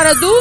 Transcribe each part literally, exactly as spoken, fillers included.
agora do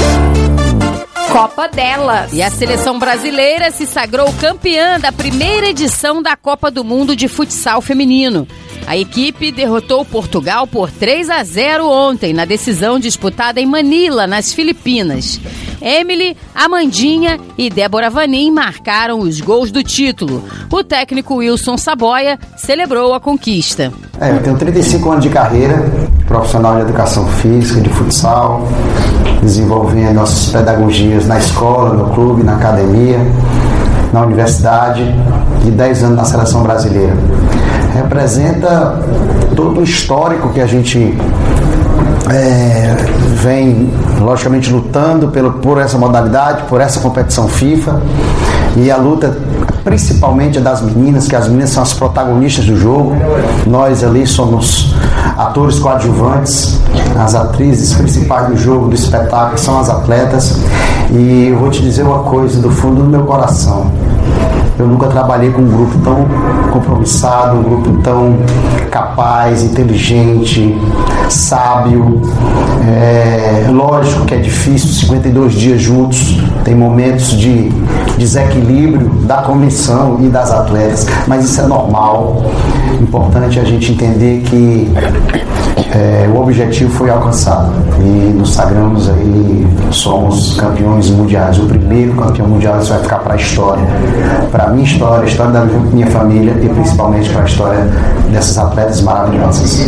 Copa delas. E a seleção brasileira se sagrou campeã da primeira edição da Copa do Mundo de Futsal Feminino. A equipe derrotou Portugal por três a zero ontem, na decisão disputada em Manila, nas Filipinas. Emily, Amandinha e Débora Vanin marcaram os gols do título. O técnico Wilson Saboia celebrou a conquista. É, eu tenho trinta e cinco anos de carreira, profissional de educação física, de futsal, desenvolvendo nossas pedagogias na escola, no clube, na academia, na universidade e dez anos na seleção brasileira. Representa todo o histórico que a gente é, vem, logicamente, lutando pelo, por essa modalidade, por essa competição FIFA, e a luta principalmente das meninas, que as meninas são as protagonistas do jogo. Nós ali somos atores coadjuvantes, as atrizes principais do jogo, do espetáculo, são as atletas. E eu vou te dizer uma coisa do fundo do meu coração: eu nunca trabalhei com um grupo tão compromissado, um grupo tão capaz, inteligente, sábio. É, lógico que é difícil, cinquenta e dois dias juntos, tem momentos de desequilíbrio da comissão e das atletas, mas isso é normal. Importante a gente entender que é, o objetivo foi alcançado e nos sagramos aí, somos campeões mundiais. O primeiro campeão mundial, isso vai ficar para a história, para a minha história, a história da minha família e principalmente para a história dessas atletas maravilhosas.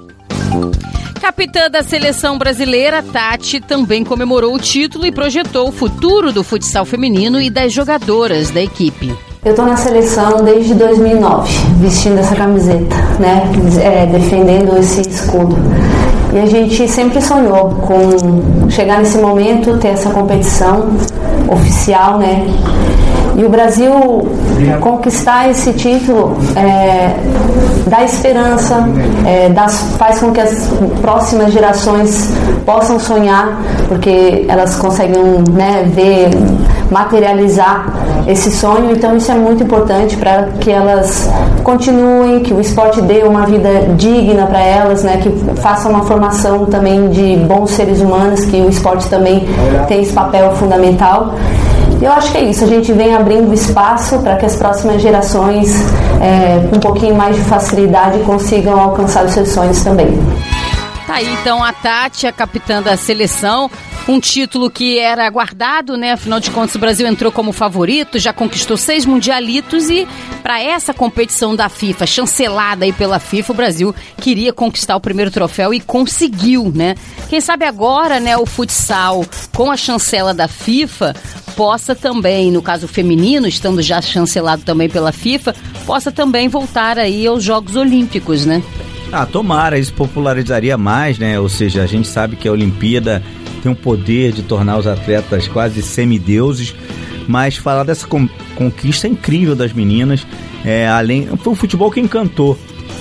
Capitã da seleção brasileira, Tati, também comemorou o título e projetou o futuro do futsal feminino e das jogadoras da equipe. Eu estou na seleção desde dois mil e nove, vestindo essa camiseta, né? É, defendendo esse escudo. E a gente sempre sonhou com chegar nesse momento, ter essa competição oficial, né? E o Brasil conquistar esse título é, dá esperança, é, dá, faz com que as próximas gerações possam sonhar, porque elas conseguem, né, ver, materializar esse sonho. Então isso é muito importante para que elas continuem, que o esporte dê uma vida digna para elas, né, que faça uma formação também de bons seres humanos, que o esporte também tem esse papel fundamental. Eu acho que é isso, a gente vem abrindo espaço para que as próximas gerações, é, com um pouquinho mais de facilidade, consigam alcançar os seus sonhos também. Tá aí então a Tati, a capitã da seleção, um título que era aguardado, né? Afinal de contas, o Brasil entrou como favorito, já conquistou seis mundialitos e para essa competição da FIFA, chancelada aí pela FIFA, o Brasil queria conquistar o primeiro troféu e conseguiu, né? Quem sabe agora, né, o futsal com a chancela da FIFA possa também, no caso feminino, estando já chancelado também pela FIFA, possa também voltar aí aos Jogos Olímpicos, né? Ah, tomara, isso popularizaria mais, né? Ou seja, a gente sabe que a Olimpíada tem um poder de tornar os atletas quase semideuses, mas falar dessa com- conquista incrível das meninas, é, além, foi o futebol que encantou,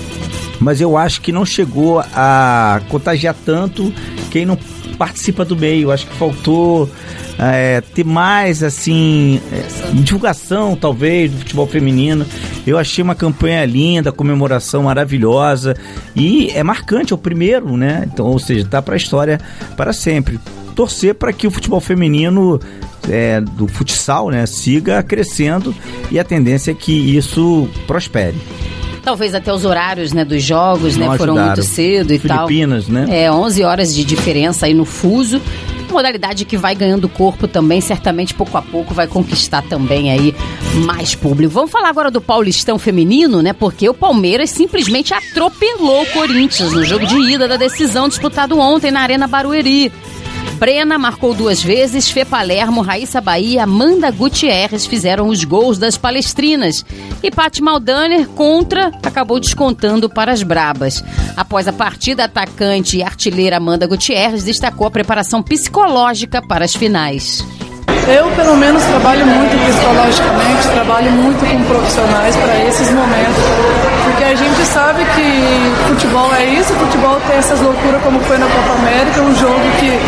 mas eu acho que não chegou a contagiar tanto quem não participa do meio. Acho que faltou é, ter mais, assim, é, divulgação, talvez, do futebol feminino. Eu achei uma campanha linda, comemoração maravilhosa e é marcante, é o primeiro, né? Então, ou seja, tá para a história para sempre. Torcer para que o futebol feminino é, do futsal, né, siga crescendo e a tendência é que isso prospere. Talvez até os horários, né, dos jogos, né, foram muito cedo e tal. Filipinas, né? É, onze horas de diferença aí no fuso. Modalidade que vai ganhando corpo também, certamente pouco a pouco vai conquistar também aí mais público. Vamos falar agora do Paulistão feminino, né? Porque o Palmeiras simplesmente atropelou o Corinthians no jogo de ida da decisão disputado ontem na Arena Barueri. Brena marcou duas vezes, Fê Palermo, Raíssa Bahia, Amanda Gutierrez fizeram os gols das palestrinas. E Paty Maldaner, contra, acabou descontando para as brabas. Após a partida, a atacante e artilheira Amanda Gutierrez destacou a preparação psicológica para as finais. Eu, pelo menos, trabalho muito psicologicamente, trabalho muito com profissionais para esses momentos, porque a gente sabe que futebol é isso, futebol tem essas loucuras como foi na Copa América, um jogo que a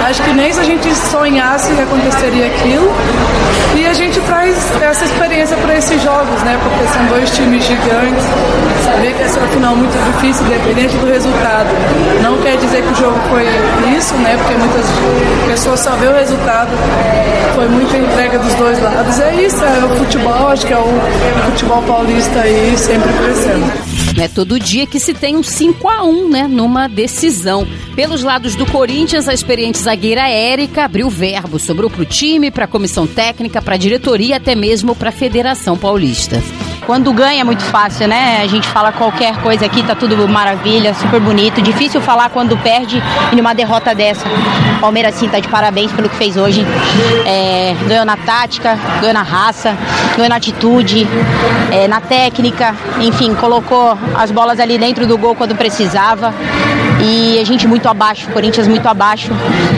Acho que nem se a gente sonhasse aconteceria aquilo. E a gente traz essa experiência para esses jogos, né? Porque são dois times gigantes. Saber que essa é uma final muito difícil, independente do resultado. Não quer dizer que o jogo foi isso, né? Porque muitas pessoas só vê o resultado. Foi muita entrega dos dois lados. É isso, é o futebol, acho que é o futebol paulista aí sempre crescendo. Não é todo dia que se tem um cinco a um, né, numa decisão. Pelos lados do Corinthians, a experiente zagueira Érica abriu verbo, sobrou para o time, para a comissão técnica, para a diretoria, até mesmo para a Federação Paulista. Quando ganha é muito fácil, né? A gente fala qualquer coisa aqui, tá tudo maravilha, super bonito. Difícil falar quando perde e numa derrota dessa. O Palmeiras, sim, tá de parabéns pelo que fez hoje. É, ganhou na tática, ganhou na raça, ganhou na atitude, é, na técnica. Enfim, colocou as bolas ali dentro do gol quando precisava. E a gente muito abaixo, o Corinthians muito abaixo.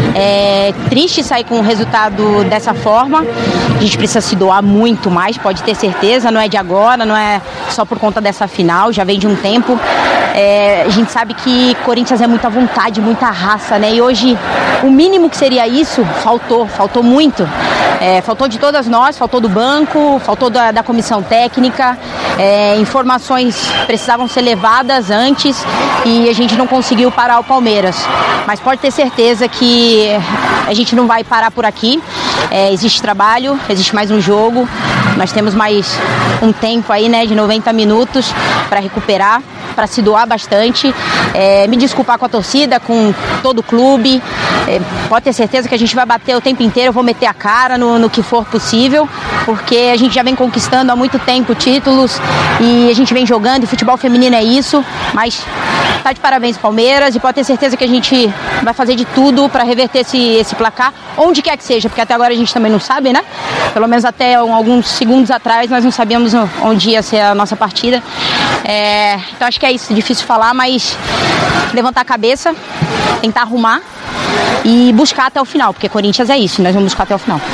É triste sair com o resultado dessa forma. A gente precisa se doar muito mais, pode ter certeza, não é de agora, não é só por conta dessa final, já vem de um tempo. É, a gente sabe que Corinthians é muita vontade, muita raça, né? E hoje o mínimo que seria isso, faltou, faltou muito. É, faltou de todas nós, faltou do banco, faltou da, da comissão técnica, é, informações precisavam ser levadas antes e a gente não conseguiu parar o Palmeiras. Mas pode ter certeza que a gente não vai parar por aqui. É, existe trabalho, existe mais um jogo, nós temos mais um tempo aí, né, de noventa minutos para recuperar, para se doar bastante, é, me desculpar com a torcida, com todo o clube, é, pode ter certeza que a gente vai bater o tempo inteiro, eu vou meter a cara no, no que for possível, porque a gente já vem conquistando há muito tempo títulos e a gente vem jogando, e futebol feminino é isso, mas tá de parabéns Palmeiras, e pode ter certeza que a gente vai fazer de tudo para reverter esse, esse placar, onde quer que seja, porque até agora a gente também não sabe, né? Pelo menos até alguns segundos atrás nós não sabíamos onde ia ser a nossa partida. É, então acho que é isso, difícil falar, mas levantar a cabeça, tentar arrumar e buscar até o final, porque Corinthians é isso, nós vamos buscar até o final.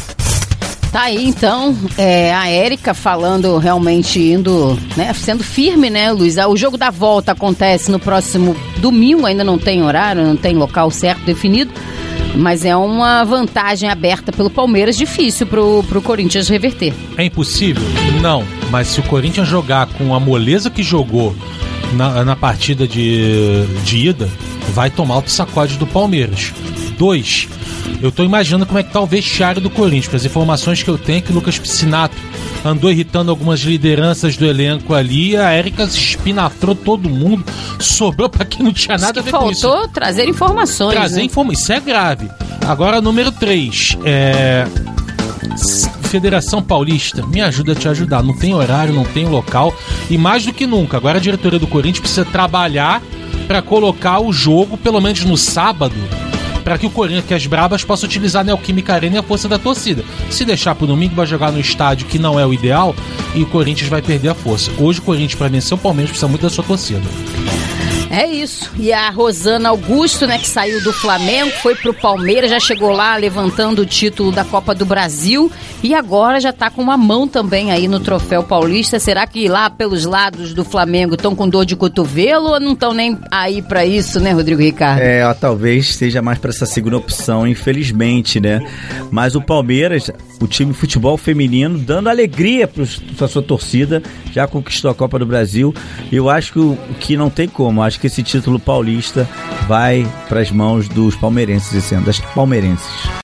Tá aí, então, é, a Érica falando, realmente indo, né, sendo firme, né, Luiz? O jogo da volta acontece no próximo domingo, ainda não tem horário, não tem local certo definido, mas é uma vantagem aberta pelo Palmeiras, difícil pro, pro Corinthians reverter. É impossível? Não, mas se o Corinthians jogar com a moleza que jogou na, na partida de, de ida, vai tomar o sacode do Palmeiras. Dois, eu tô imaginando como é que tá o vestiário do Corinthians, porque as informações que eu tenho é que o Lucas Piscinato andou irritando algumas lideranças do elenco ali, a Érica espinatrou todo mundo, sobrou pra quem não tinha nada a ver com isso. Faltou trazer informações. Trazer né? informações, isso é grave. Agora, número três, é... Federação Paulista, me ajuda a te ajudar, não tem horário, não tem local, e mais do que nunca, agora a diretoria do Corinthians precisa trabalhar pra colocar o jogo, pelo menos no sábado, para que o Corinthians, que as brabas possam utilizar a Neoquímica Arena e a força da torcida. Se deixar pro domingo, vai jogar no estádio que não é o ideal e o Corinthians vai perder a força. Hoje o Corinthians, para vencer o Palmeiras, precisa muito da sua torcida. É isso. E a Rosana Augusto, né, que saiu do Flamengo, foi pro Palmeiras, já chegou lá levantando o título da Copa do Brasil e agora já tá com uma mão também aí no Troféu Paulista. Será que lá pelos lados do Flamengo estão com dor de cotovelo ou não estão nem aí pra isso, né, Rodrigo Ricardo? É, ó, talvez esteja mais pra essa segunda opção, infelizmente, né? Mas o Palmeiras, o time de futebol feminino, dando alegria pros, pra sua torcida, já conquistou a Copa do Brasil. Eu acho que, o, que não tem como, acho que esse título paulista vai para as mãos dos palmeirenses esse ano, das palmeirenses.